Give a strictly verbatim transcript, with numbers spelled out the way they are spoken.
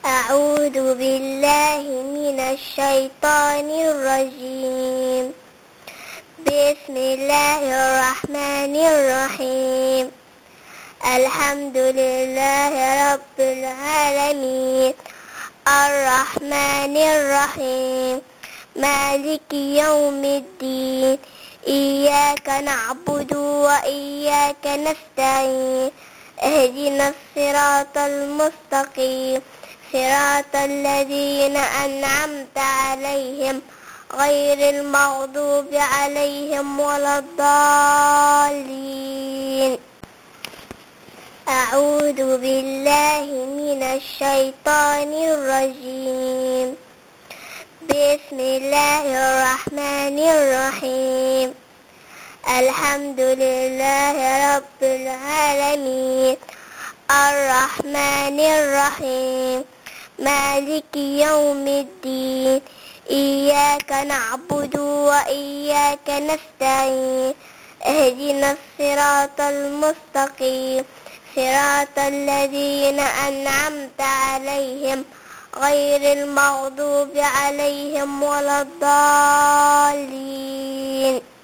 أعوذ بالله من الشيطان الرجيم. بسم الله الرحمن الرحيم. الحمد لله رب العالمين الرحمن الرحيم مالك يوم الدين إياك نعبد وإياك نستعين اهدنا الصراط المستقيم صراط الذين أنعمت عليهم غير المغضوب عليهم ولا الضالين. أعوذ بالله من الشيطان الرجيم. بسم الله الرحمن الرحيم. الحمد لله رب العالمين الرحمن الرحيم مالك يوم الدين إياك نعبد وإياك نستعين اهدنا الصراط المستقيم صراط الذين أنعمت عليهم غير المغضوب عليهم ولا الضالين.